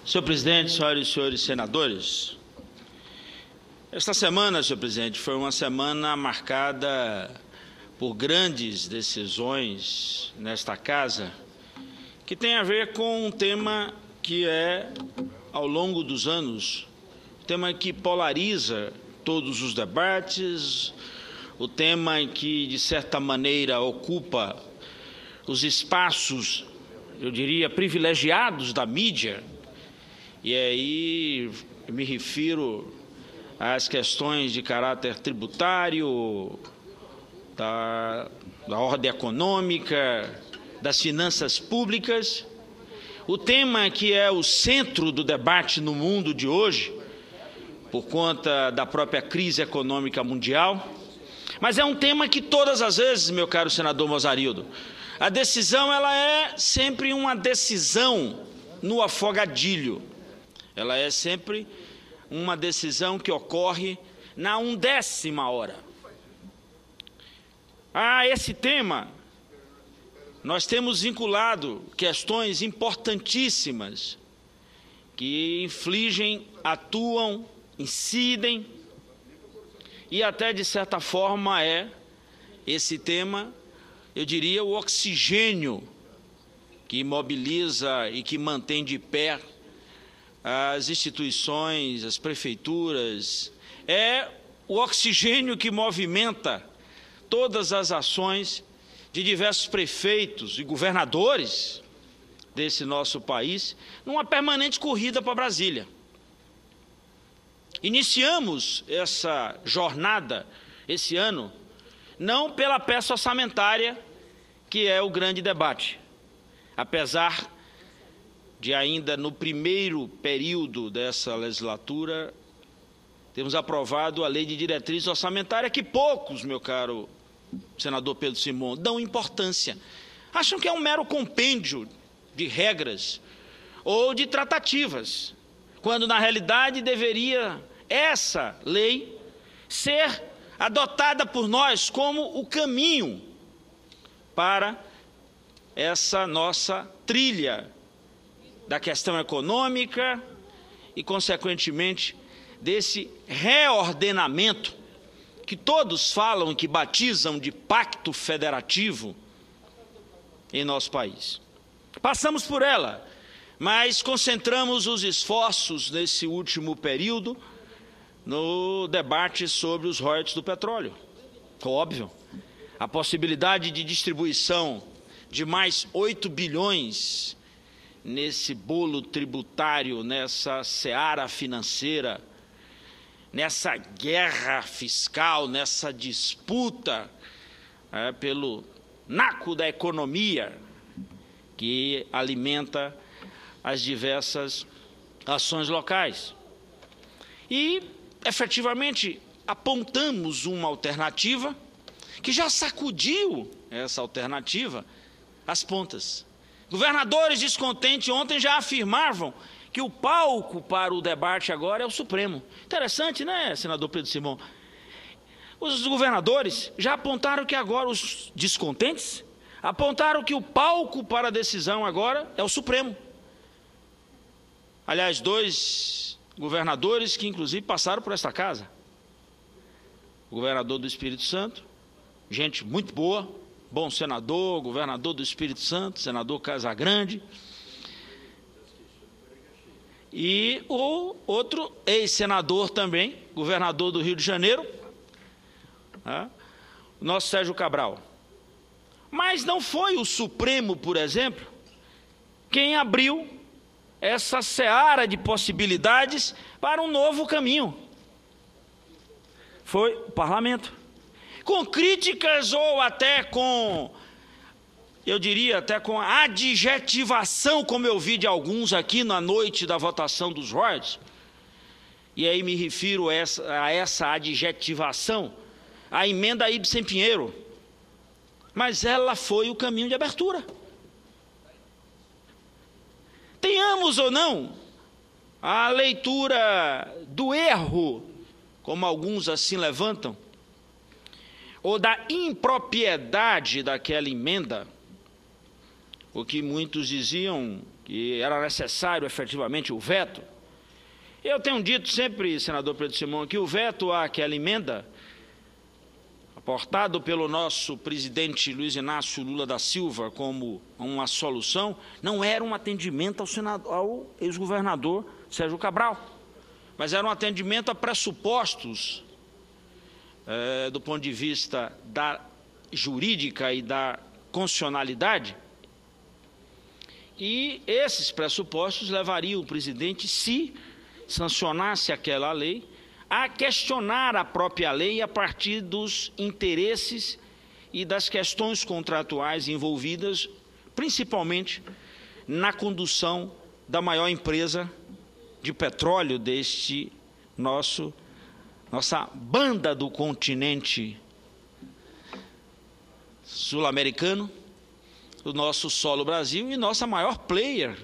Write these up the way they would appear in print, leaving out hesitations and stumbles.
Senhor presidente, senhoras e senhores senadores, esta semana, senhor presidente, foi uma semana marcada por grandes decisões nesta casa, que tem a ver com um tema que é, ao longo dos anos, um tema que polariza todos os debates, o tema em que, de certa maneira, ocupa os espaços, eu diria, privilegiados da mídia. E aí eu me refiro às questões de caráter tributário, da ordem econômica, das finanças públicas. O tema que é o centro do debate no mundo de hoje, por conta da própria crise econômica mundial, mas é um tema que todas as vezes, meu caro senador Mozarildo, a decisão ela é sempre uma decisão no afogadilho. Ela é sempre uma decisão que ocorre na 1/10ª hora. A esse tema, nós temos vinculado questões importantíssimas que infligem, atuam, incidem e até, de certa forma, esse tema, eu diria, o oxigênio que mobiliza e que mantém de pé as instituições, as prefeituras, é o oxigênio que movimenta todas as ações de diversos prefeitos e governadores desse nosso país numa permanente corrida para Brasília. Iniciamos essa jornada esse ano não pela peça orçamentária, que é o grande debate, apesar de ainda no primeiro período dessa legislatura temos aprovado a lei de diretriz orçamentária que poucos, meu caro senador Pedro Simão, dão importância. Acham que é um mero compêndio de regras ou de tratativas, quando na realidade deveria essa lei ser adotada por nós como o caminho para essa nossa trilha da questão econômica e, consequentemente, desse reordenamento que todos falam, que batizam de pacto federativo em nosso país. Passamos por ela, mas concentramos os esforços nesse último período no debate sobre os royalties do petróleo. Óbvio, a possibilidade de distribuição de mais 8 bilhões nesse bolo tributário, nessa seara financeira, nessa guerra fiscal, nessa disputa pelo naco da economia que alimenta as diversas ações locais. E, efetivamente, apontamos uma alternativa que já sacudiu essa alternativa às pontas. Governadores descontentes ontem já afirmavam que o palco para o debate agora é o Supremo. Interessante, né, senador Pedro Simão? Os governadores já apontaram que agora, os descontentes, apontaram que o palco para a decisão agora é o Supremo. Aliás, 2 governadores que, inclusive, passaram por esta casa. O governador do Espírito Santo, gente muito boa, bom senador, governador do Espírito Santo, senador Casagrande, e o outro ex-senador também, governador do Rio de Janeiro, o nosso Sérgio Cabral. Mas não foi o Supremo, por exemplo, quem abriu essa seara de possibilidades para um novo caminho. Foi o Parlamento. Com críticas ou até com, eu diria, até com a adjetivação, como eu vi de alguns aqui na noite da votação dos royalties, e aí me refiro a essa adjetivação, a emenda Ibsen Pinheiro, mas ela foi o caminho de abertura. Tenhamos ou não a leitura do erro, como alguns assim levantam, ou da impropriedade daquela emenda, o que muitos diziam que era necessário efetivamente o veto. Eu tenho dito sempre, senador Pedro Simão, que o veto àquela emenda, aportado pelo nosso presidente Luiz Inácio Lula da Silva como uma solução, não era um atendimento ao ex-governador Sérgio Cabral, mas era um atendimento a pressupostos do ponto de vista da jurídica e da constitucionalidade, e esses pressupostos levariam o presidente, se sancionasse aquela lei, a questionar a própria lei a partir dos interesses e das questões contratuais envolvidas, principalmente na condução da maior empresa de petróleo deste nossa banda do continente sul-americano, o nosso solo Brasil, e nossa maior player,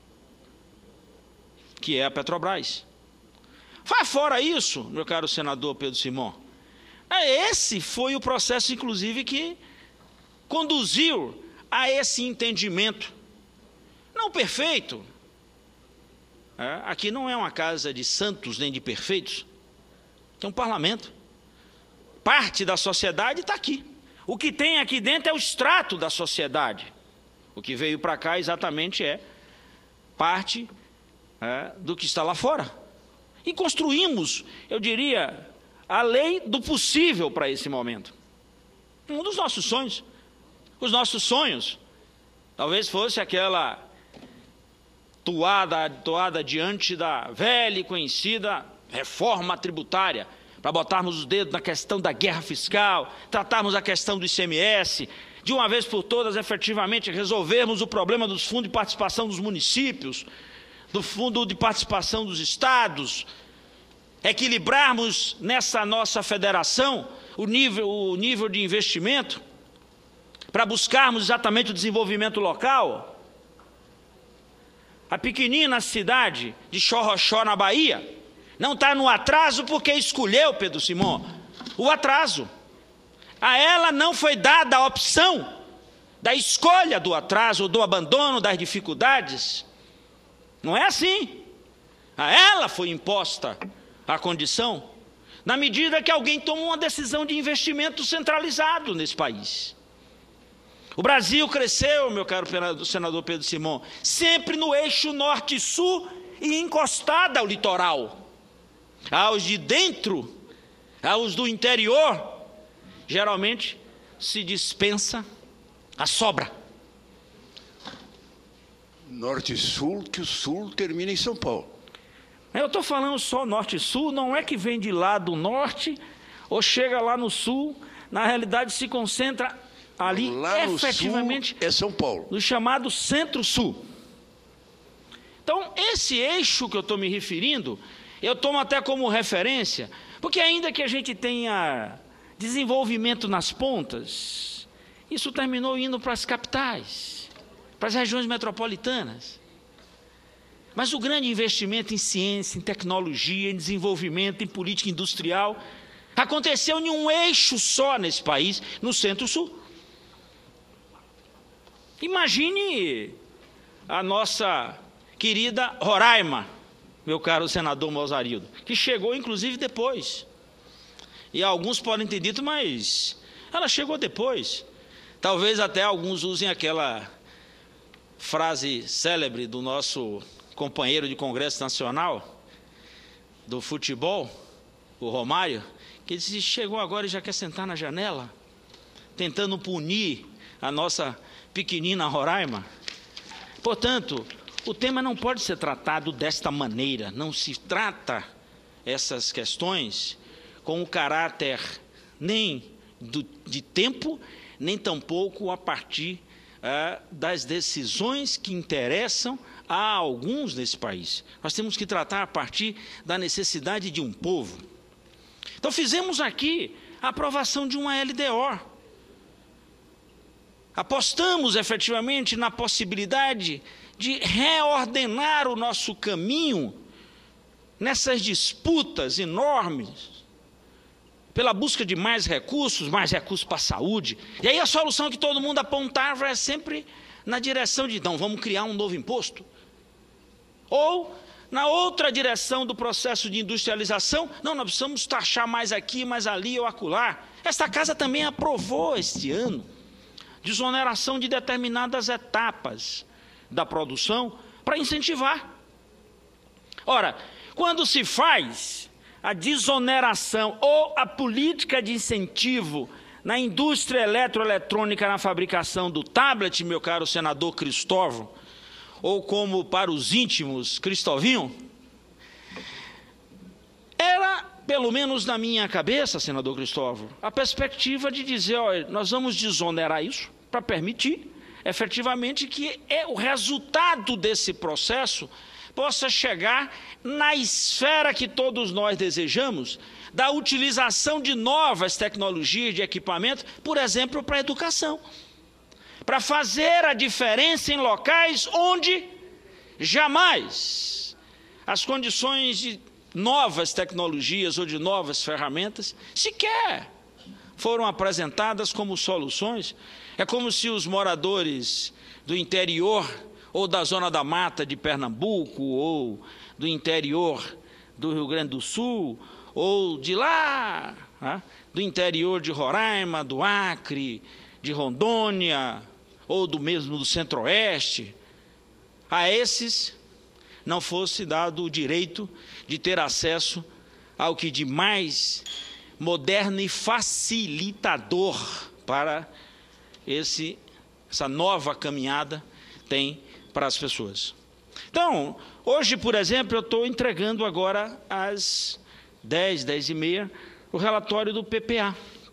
que é a Petrobras. Fora isso, meu caro senador Pedro Simão, esse foi o processo, inclusive, que conduziu a esse entendimento. Não perfeito. Aqui não é uma casa de santos nem de perfeitos. Tem um parlamento. Parte da sociedade está aqui. O que tem aqui dentro é o extrato da sociedade. O que veio para cá exatamente é parte do que está lá fora. E construímos, eu diria, a lei do possível para esse momento. Um dos nossos sonhos. Os nossos sonhos talvez fosse aquela toada diante da velha e conhecida reforma tributária, para botarmos os dedos na questão da guerra fiscal, tratarmos a questão do ICMS, de uma vez por todas, efetivamente, resolvermos o problema dos fundos de participação dos municípios, do fundo de participação dos estados, equilibrarmos nessa nossa federação o nível de investimento, para buscarmos exatamente o desenvolvimento local. A pequenina cidade de Xorroxó, na Bahia, não está no atraso porque escolheu, Pedro Simão, o atraso. A ela não foi dada a opção da escolha do atraso, do abandono, das dificuldades. Não é assim. A ela foi imposta a condição, na medida que alguém tomou uma decisão de investimento centralizado nesse país. O Brasil cresceu, meu caro senador Pedro Simão, sempre no eixo norte-sul e encostada ao litoral. Aos de dentro, aos do interior, geralmente se dispensa a sobra. Norte e sul, que o sul termina em São Paulo. Eu estou falando só norte e sul, não é que vem de lá do norte ou chega lá no sul, na realidade se concentra ali lá efetivamente no sul é São Paulo, no chamado centro-sul. Então, esse eixo que eu estou me referindo, eu tomo até como referência, porque ainda que a gente tenha desenvolvimento nas pontas, isso terminou indo para as capitais, para as regiões metropolitanas. Mas o grande investimento em ciência, em tecnologia, em desenvolvimento, em política industrial, aconteceu em um eixo só nesse país, no Centro-Sul. Imagine a nossa querida Roraima, meu caro senador Mozarildo, que chegou inclusive depois. E alguns podem ter dito, mas ela chegou depois. Talvez até alguns usem aquela frase célebre do nosso companheiro de Congresso Nacional, do futebol, o Romário, que disse, chegou agora e já quer sentar na janela, tentando punir a nossa pequenina Roraima. Portanto, o tema não pode ser tratado desta maneira, não se trata essas questões com o caráter nem de tempo, nem tampouco a partir das decisões que interessam a alguns nesse país. Nós temos que tratar a partir da necessidade de um povo. Então fizemos aqui a aprovação de uma LDO. Apostamos efetivamente na possibilidade de reordenar o nosso caminho nessas disputas enormes, pela busca de mais recursos para a saúde. E aí a solução que todo mundo apontava é sempre na direção de, não, vamos criar um novo imposto, Ou, na outra direção do processo de industrialização, não, nós precisamos taxar mais aqui, mais ali ou acolá. Esta casa também aprovou este ano desoneração de determinadas etapas da produção para incentivar. Ora, quando se faz a desoneração ou a política de incentivo na indústria eletroeletrônica, na fabricação do tablet, meu caro senador Cristóvão, ou como para os íntimos, Cristovinho, era, pelo menos na minha cabeça, senador Cristóvão, a perspectiva de dizer, olha, nós vamos desonerar isso para permitir, efetivamente, que o resultado desse processo possa chegar na esfera que todos nós desejamos, da utilização de novas tecnologias de equipamento, por exemplo, para a educação, para fazer a diferença em locais onde jamais as condições de novas tecnologias ou de novas ferramentas sequer foram apresentadas como soluções. É como se os moradores do interior ou da zona da mata de Pernambuco, ou do interior do Rio Grande do Sul, ou de lá, né, do interior de Roraima, do Acre, de Rondônia, ou do mesmo do Centro-Oeste, a esses não fosse dado o direito de ter acesso ao que de mais moderno e facilitador para essa nova caminhada tem para as pessoas. Então, hoje, por exemplo, eu estou entregando agora às 10h30, o relatório do PPA.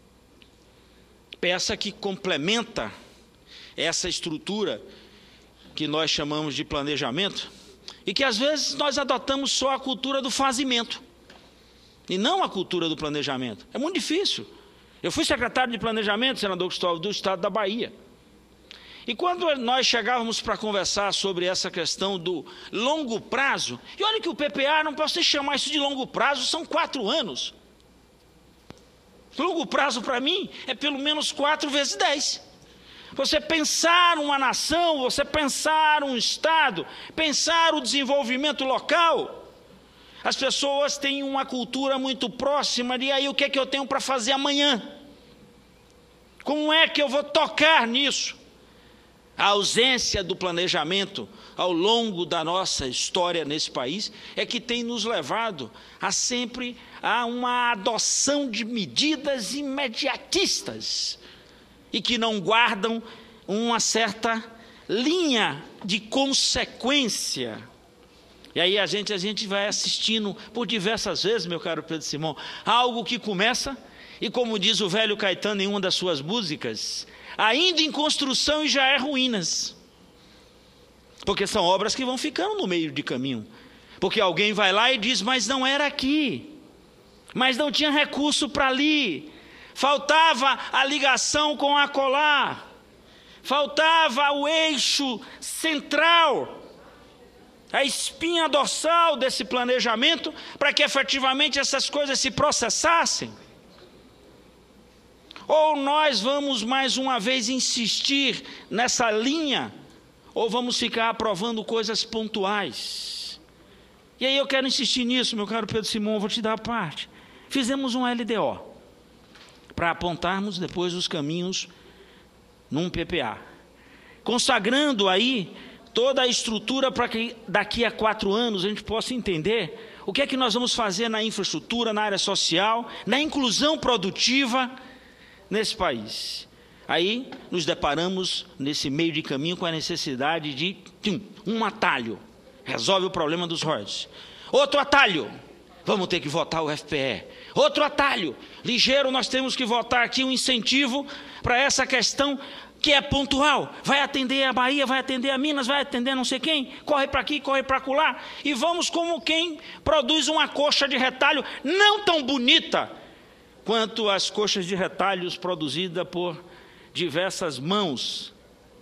Peça que complementa essa estrutura que nós chamamos de planejamento e que às vezes nós adotamos só a cultura do fazimento e não a cultura do planejamento. É muito difícil. Eu fui secretário de planejamento, senador Cristóvão, do estado da Bahia. E quando nós chegávamos para conversar sobre essa questão do longo prazo, e olha que o PPA, não posso nem chamar isso de longo prazo, são 4 anos. Longo prazo para mim é pelo menos 4 vezes 10. Você pensar uma nação, você pensar um estado, pensar o desenvolvimento local, as pessoas têm uma cultura muito próxima de aí o que é que eu tenho para fazer amanhã? Como é que eu vou tocar nisso? A ausência do planejamento ao longo da nossa história nesse país é que tem nos levado a sempre a uma adoção de medidas imediatistas e que não guardam uma certa linha de consequência. E aí a gente vai assistindo por diversas vezes, meu caro Pedro Simão, algo que começa, e como diz o velho Caetano em uma das suas músicas, ainda em construção e já é ruínas. Porque são obras que vão ficando no meio de caminho. Porque alguém vai lá e diz, mas não era aqui. Mas não tinha recurso para ali. Faltava a ligação com a colar. Faltava o eixo central, a espinha dorsal desse planejamento, para que efetivamente essas coisas se processassem. Ou nós vamos mais uma vez insistir nessa linha, ou vamos ficar aprovando coisas pontuais. E aí eu quero insistir nisso, meu caro Pedro Simão, vou te dar a parte. Fizemos um LDO, para apontarmos depois os caminhos num PPA, consagrando aí toda a estrutura para que daqui a 4 anos a gente possa entender o que é que nós vamos fazer na infraestrutura, na área social, na inclusão produtiva nesse país. Aí nos deparamos nesse meio de caminho com a necessidade de um atalho, resolve o problema dos royalties. Outro atalho, vamos ter que votar o FPE. Outro atalho, ligeiro, nós temos que votar aqui um incentivo para essa questão que é pontual, vai atender a Bahia, vai atender a Minas, vai atender não sei quem, corre para aqui, corre para acolá, e vamos como quem produz uma coxa de retalho não tão bonita quanto as coxas de retalhos produzidas por diversas mãos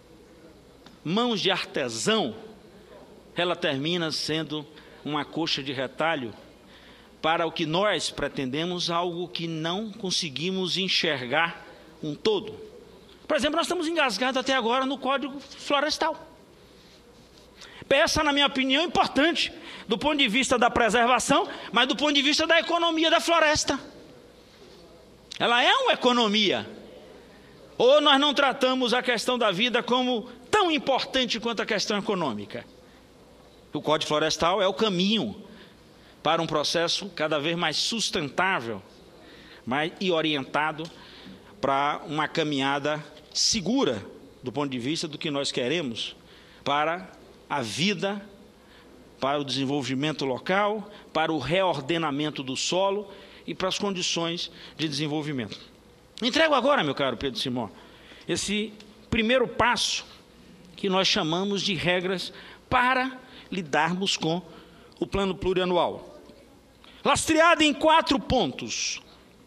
de artesão. Ela termina sendo uma coxa de retalho para o que nós pretendemos, algo que não conseguimos enxergar um todo. Por exemplo, nós estamos engasgados até agora no Código Florestal. Peça, na minha opinião, importante, do ponto de vista da preservação, mas do ponto de vista da economia da floresta. Ela é uma economia. Ou nós não tratamos a questão da vida como tão importante quanto a questão econômica? O Código Florestal é o caminho para um processo cada vez mais sustentável e orientado para uma caminhada segura do ponto de vista do que nós queremos para a vida, para o desenvolvimento local, para o reordenamento do solo e para as condições de desenvolvimento. Entrego agora, meu caro Pedro Simão, esse primeiro passo que nós chamamos de regras para lidarmos com o plano plurianual. Lastreado em 4 pontos.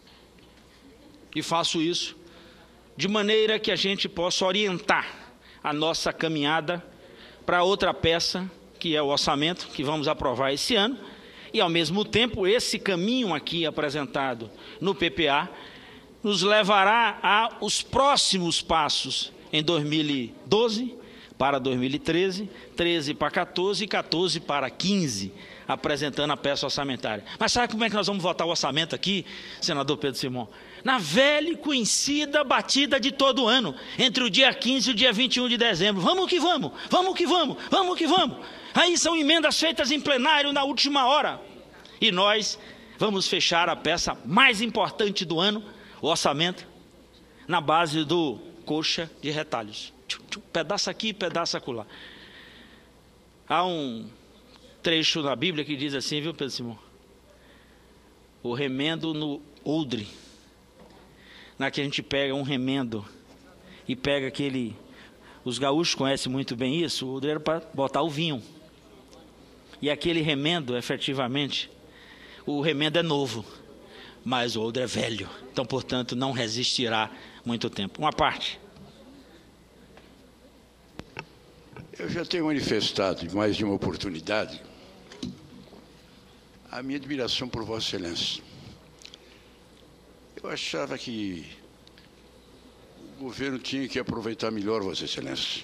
E faço isso de maneira que a gente possa orientar a nossa caminhada para outra peça, que é o orçamento, que vamos aprovar esse ano, e ao mesmo tempo esse caminho aqui apresentado no PPA nos levará aos próximos passos em 2012 para 2013, 13 para 14 e 14 para 15, apresentando a peça orçamentária. Mas sabe como é que nós vamos votar o orçamento aqui, senador Pedro Simão? Na velha e conhecida batida de todo ano, entre o dia 15 e o dia 21 de dezembro. Vamos que vamos, vamos que vamos, vamos que vamos. Aí são emendas feitas em plenário na última hora. E nós vamos fechar a peça mais importante do ano, o orçamento, na base do coxa de retalhos. Pedaço aqui, pedaço acolá. Há um trecho na Bíblia que diz assim, viu, Pedro Simão? O remendo no odre. Na que a gente pega um remendo e pega aquele... Os gaúchos conhecem muito bem isso. O odre era para botar o vinho. E aquele remendo, efetivamente, o remendo é novo, mas o odre é velho. Então, portanto, não resistirá muito tempo. Uma parte. Eu já tenho manifestado, em mais de uma oportunidade, a minha admiração por Vossa Excelência. Eu achava que o governo tinha que aproveitar melhor Vossa Excelência.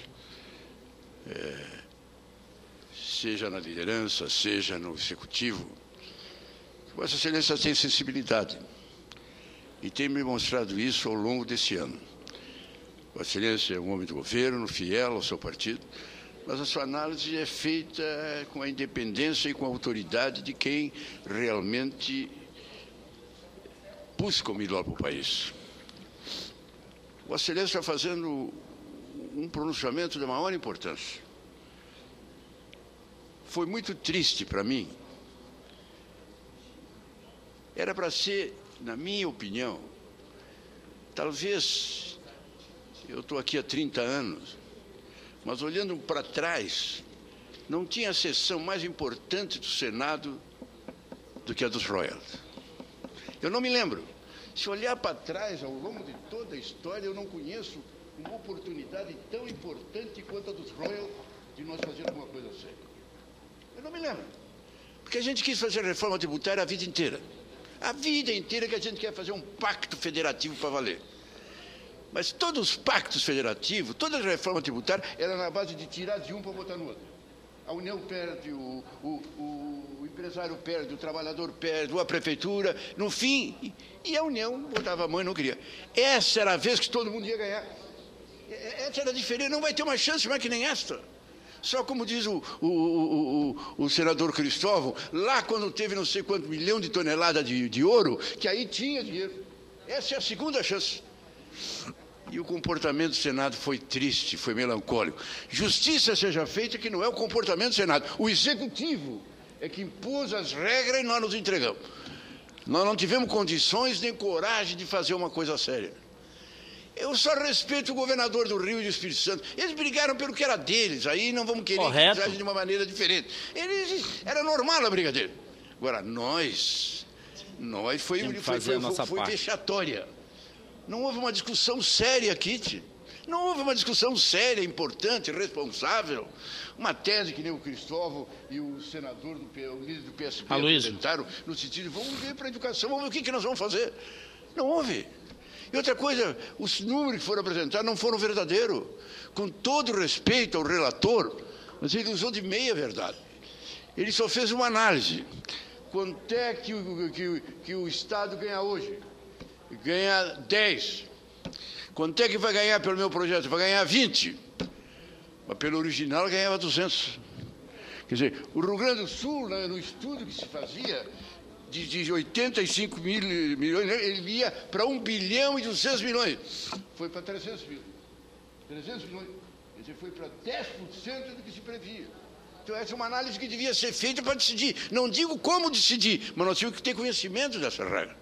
Seja na liderança, seja no executivo. Vossa Excelência tem sensibilidade e tem me mostrado isso ao longo desse ano. Vossa Excelência é um homem do governo, fiel ao seu partido, mas a sua análise é feita com a independência e com a autoridade de quem realmente busca o melhor para o país. Vossa Excelência está fazendo um pronunciamento de maior importância. Foi muito triste para mim. Era para ser, na minha opinião, talvez, eu estou aqui há 30 anos, mas olhando para trás, não tinha sessão mais importante do Senado do que a dos Royals. Eu não me lembro. Se olhar para trás, ao longo de toda a história, eu não conheço uma oportunidade tão importante quanto a dos Royals de nós fazermos alguma coisa séria. Eu não me lembro. Porque a gente quis fazer reforma tributária a vida inteira. A vida inteira que a gente quer fazer um pacto federativo para valer. Mas todos os pactos federativos, toda a reforma tributária, era na base de tirar de um para botar no outro. A União perde, o empresário perde, o trabalhador perde, a prefeitura, no fim, e a União botava a mão e não queria. Essa era a vez que todo mundo ia ganhar. Essa era diferente, não vai ter uma chance mais que nem esta. Só como diz o senador Cristóvão, lá quando teve não sei quanto milhão de toneladas de ouro, que aí tinha dinheiro. Essa é a segunda chance. E o comportamento do Senado foi triste, foi melancólico. Justiça seja feita, que não é o comportamento do Senado. O Executivo é que impôs as regras e nós nos entregamos. Nós não tivemos condições nem coragem de fazer uma coisa séria. Eu só respeito o governador do Rio e do Espírito Santo. Eles brigaram pelo que era deles, aí não vamos querer que eles agem de uma maneira diferente. Era normal a briga deles. Agora, nós foi vexatória. Não houve uma discussão séria aqui, não houve uma discussão séria, importante, responsável. Uma tese que nem o Cristóvão e o senador, o líder do PSB apresentaram, no sentido de vamos ver para a educação, vamos ver o que nós vamos fazer. Não houve. E outra coisa, os números que foram apresentados não foram verdadeiros. Com todo respeito ao relator, Mas ele usou de meia verdade. Ele só fez uma análise. Quanto é que o Estado ganha hoje? Ganha 10. Quanto é que vai ganhar pelo meu projeto? Vai ganhar 20. Mas pelo original ganhava 200. Quer dizer, o Rio Grande do Sul, no estudo que se fazia, de 85 milhões, ele ia para 1 bilhão e 200 milhões. Foi para 300 milhões. 300 milhões. Quer dizer, foi para 10% do que se previa. Então, essa é uma análise que devia ser feita para decidir. Não digo como decidir, mas nós tínhamos que ter conhecimento dessa regra.